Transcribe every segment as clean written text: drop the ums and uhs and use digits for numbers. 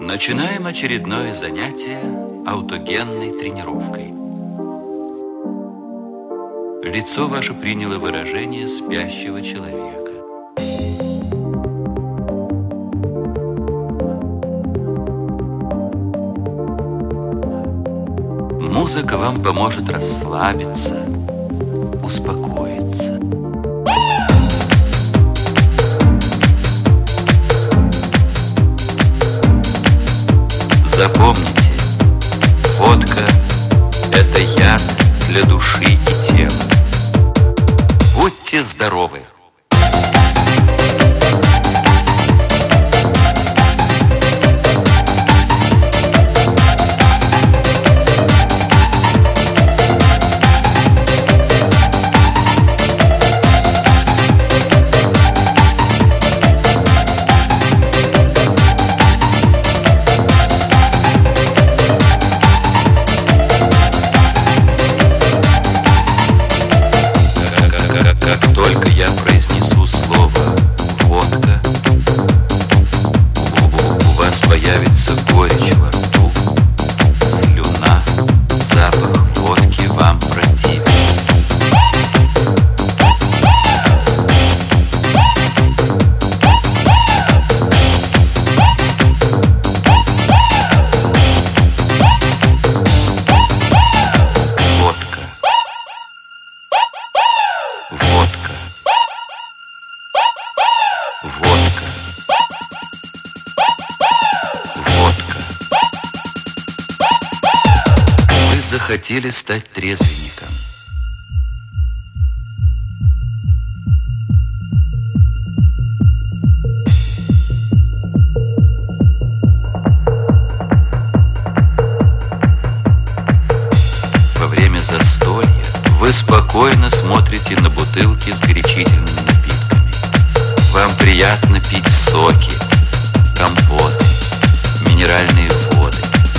Начинаем очередное занятие аутогенной тренировкой. Лицо ваше приняло выражение спящего человека. Музыка вам поможет расслабиться, успокоиться. Запомните, водка – это яд для души и тела. Будьте здоровы! Как только я произнесу слово «водка», у вас появится горечь во рту, слюна, запах водки вам противен. Водка. Водка. Водка. Вы захотели стать трезвенником. Во время застолья вы спокойно смотрите на бутылки с горячительными напитками. Вам приятно пить соки, компоты, минеральные воды.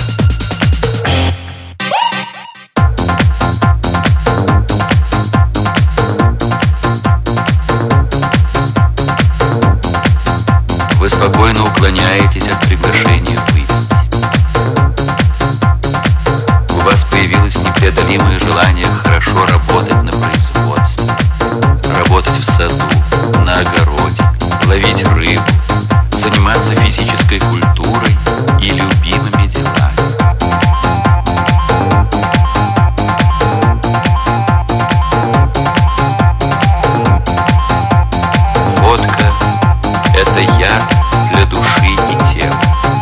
Вы спокойно уклоняетесь от приглашения выпить. У вас появилось непреодолимое желание хорошо работать на производстве, работать в саду, на огороде, ловить рыбу, заниматься физической культурой и любимыми делами. Водка – это яд для души и тела.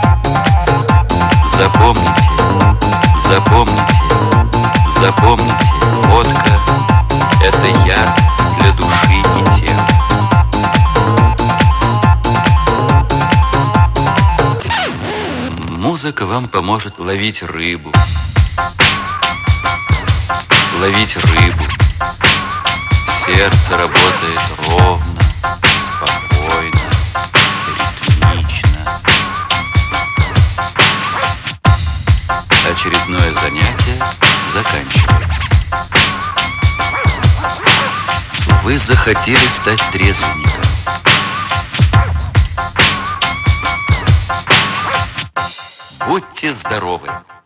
Запомните, запомните, запомните, водка – это яд для души и тела. Музыка вам поможет ловить рыбу. Ловить рыбу. Сердце работает ровно, спокойно, ритмично. Очередное занятие заканчивается. Вы захотели стать трезвенником. Будьте здоровы!